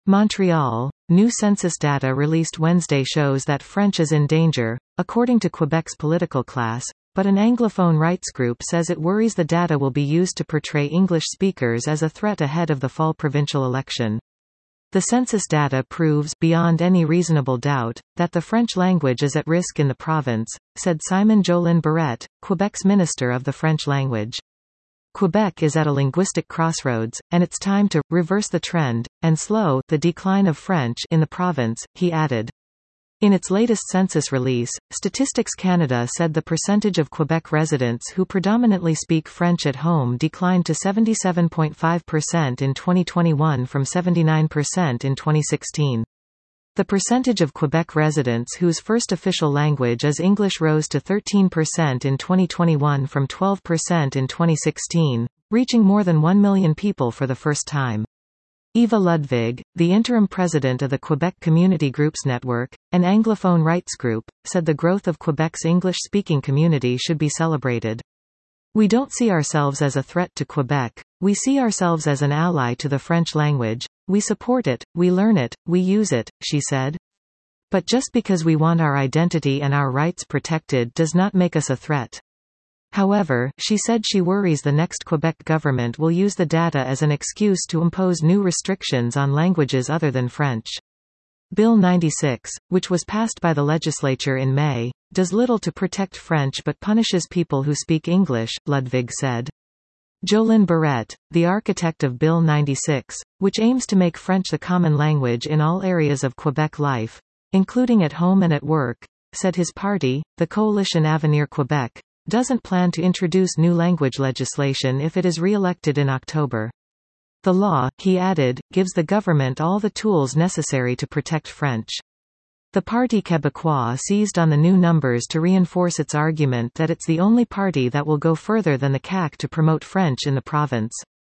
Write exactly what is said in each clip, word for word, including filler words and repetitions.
Montreal. New census data released Wednesday shows that French is in danger, according to Quebec's political class, but an Anglophone rights group says it worries the data will be used to portray English speakers as a threat ahead of the fall provincial election. The census data proves, beyond any reasonable doubt, that the French language is at risk in the province, said Simon Jolin Barrette, Quebec's Minister of the French Language. Quebec is at a linguistic crossroads, and it's time to reverse the trend and slow the decline of French in the province, he added. In its latest census release, Statistics Canada said the percentage of Quebec residents who predominantly speak French at home declined to seventy-seven point five percent in twenty twenty-one from seventy-nine percent in twenty sixteen. The percentage of Quebec residents whose first official language is English rose to thirteen percent in twenty twenty-one from twelve percent in twenty sixteen, reaching more than one million people for the first time. Eva Ludwig, the interim president of the Quebec Community Groups Network, an Anglophone rights group, said the growth of Quebec's English-speaking community should be celebrated. We don't see ourselves as a threat to Quebec, we see ourselves as an ally to the French language, we support it, we learn it, we use it, she said. But just because we want our identity and our rights protected does not make us a threat. However, she said she worries the next Quebec government will use the data as an excuse to impose new restrictions on languages other than French. Bill ninety-six, which was passed by the legislature in May, does little to protect French but punishes people who speak English, Ludwig said. Jolin Barrette, the architect of Bill ninety-six, which aims to make French the common language in all areas of Quebec life, including at home and at work, said his party, the Coalition Avenir Quebec, doesn't plan to introduce new language legislation if it is re-elected in October. The law, he added, gives the government all the tools necessary to protect French. The Parti Québécois seized on the new numbers to reinforce its argument that it's the only party that will go further than the C A Q to promote French in the province.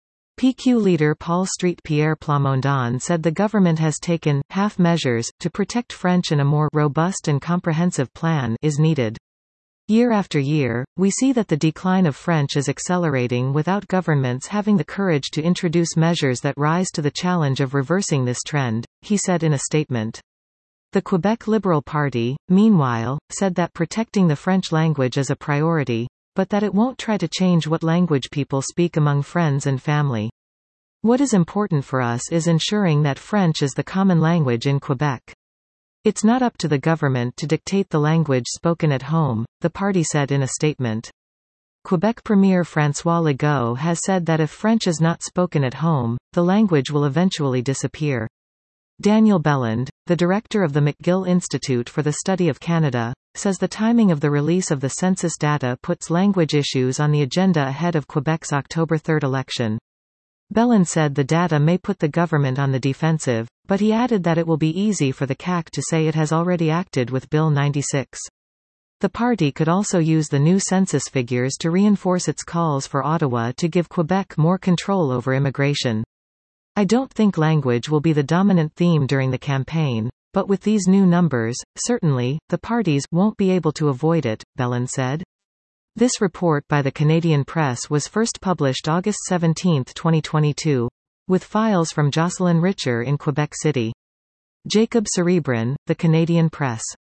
P Q leader Paul Street-Pierre Plamondon said the government has taken half measures to protect French and a more robust and comprehensive plan is needed. Year after year, we see that the decline of French is accelerating without governments having the courage to introduce measures that rise to the challenge of reversing this trend, he said in a statement. The Quebec Liberal Party, meanwhile, said that protecting the French language is a priority, but that it won't try to change what language people speak among friends and family. What is important for us is ensuring that French is the common language in Quebec. It's not up to the government to dictate the language spoken at home, the party said in a statement. Quebec Premier François Legault has said that if French is not spoken at home, the language will eventually disappear. Daniel Belland, the director of the McGill Institute for the Study of Canada, says the timing of the release of the census data puts language issues on the agenda ahead of Quebec's October third election. Belland said the data may put the government on the defensive, but he added that it will be easy for the C A Q to say it has already acted with Bill ninety-six. The party could also use the new census figures to reinforce its calls for Ottawa to give Quebec more control over immigration. I don't think language will be the dominant theme during the campaign, but with these new numbers, certainly, the parties won't be able to avoid it, Belland said. This report by the Canadian Press was first published August seventeenth twenty twenty-two. With files from Jocelyn Richer in Quebec City. Jacob Cerebrin, The Canadian Press.